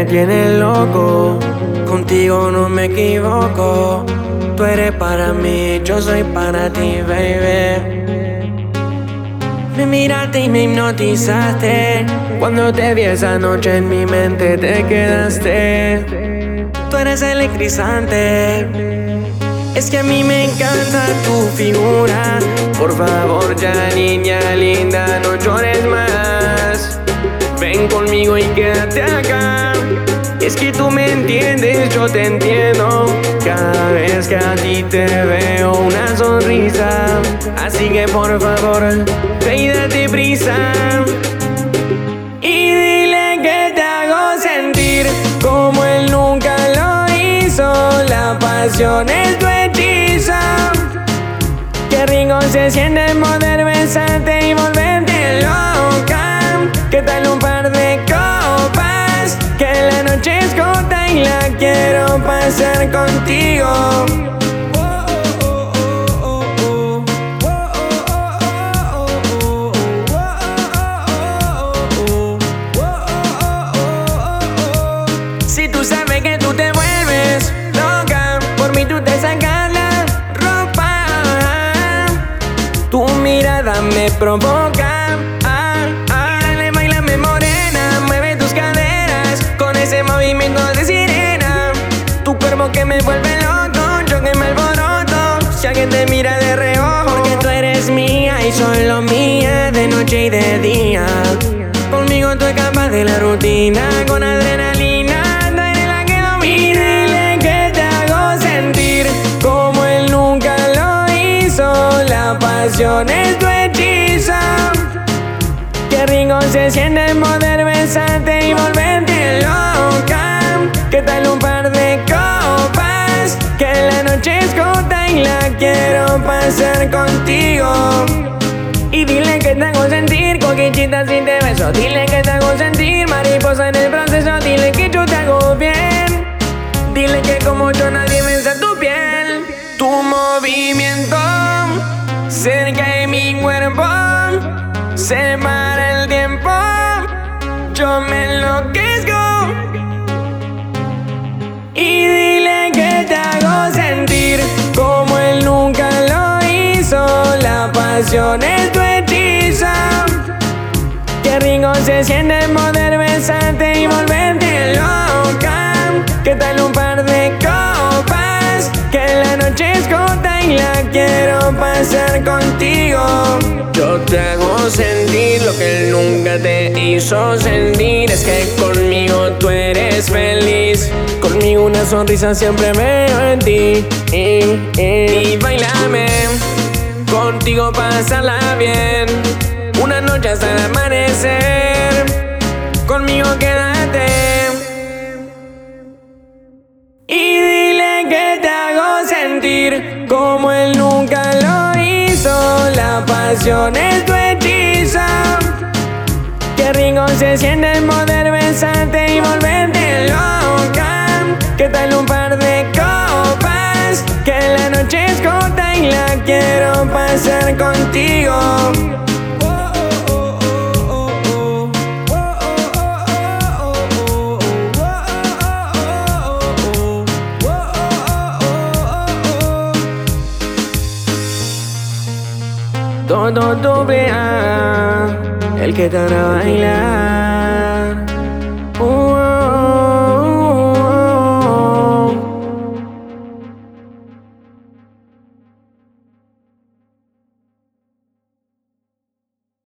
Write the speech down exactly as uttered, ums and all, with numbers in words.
me tienes loco, contigo no me equivoco. Tú eres para mí, yo soy para ti, baby. Me miraste y me hipnotizaste. Cuando te vi esa noche en mi mente te quedaste. Tú eres electrizante. Es que a mí me encanta tu figura. Por favor ya, niña linda, no llores más. Ven conmigo y quédate acá. Es que tú me entiendes, yo te entiendo. Cada vez que a ti te veo una sonrisa. Así que por favor, ve y date prisa. Y dile que te hago sentir como él nunca lo hizo. La pasión es tu hechizo. Qué rico se siente poder besarte y volverte loca. ¿Qué tal un par de copas? Que la noche es corta y la quiero pasar contigo. Si tú sabes que tú te vuelves loca, por mí tú te sacas la ropa. Tu mirada me provoca. Ese movimiento de sirena, tu cuerpo que me vuelve loco, yo que me alboroto si alguien te mira de reojo. Porque tú eres mía y solo mía, de noche y de día. Conmigo tú escapas de la rutina, con adrenalina, tú eres la que domina. Y dile que te hago sentir como él nunca lo hizo. La pasión es tu hechizo. Qué rico se siente poder besarte y volverte loca. ¿Qué tal un par de copas? Que la noche es corta y la quiero pasar contigo. Y dile que te hago sentir coquillita si te beso. Dile que te hago sentir mariposa en el proceso. Dile que yo te hago bien. Dile que como yo nadie besa tu piel. Tu movimiento cerca de mi cuerpo se para el tiempo, yo me enloquezco. Y dile que te hago sentir como él nunca lo hizo. La pasión es tu hechizo. Qué rico se siente poder besarte y volverte loca. ¿Qué tal un par de copas? Que la noche es corta y la quiero pasar contigo. Yo te hago sentir lo que él nunca te hizo sentir. Es que conmigo tú eres feliz. Conmigo una sonrisa siempre veo en ti. Y, y, y bailame, contigo pásala bien. Una noche hasta el amanecer. Conmigo quédate. Y dile que te hago sentir como él nunca lo hizo. La pasión es tu hechizo. Qué rico se siente poder besarte y volverte loca. ¿Qué tal un par de copas? Que la noche es corta y la quiero pasar contigo. Todo doble A, el que te hará bailar.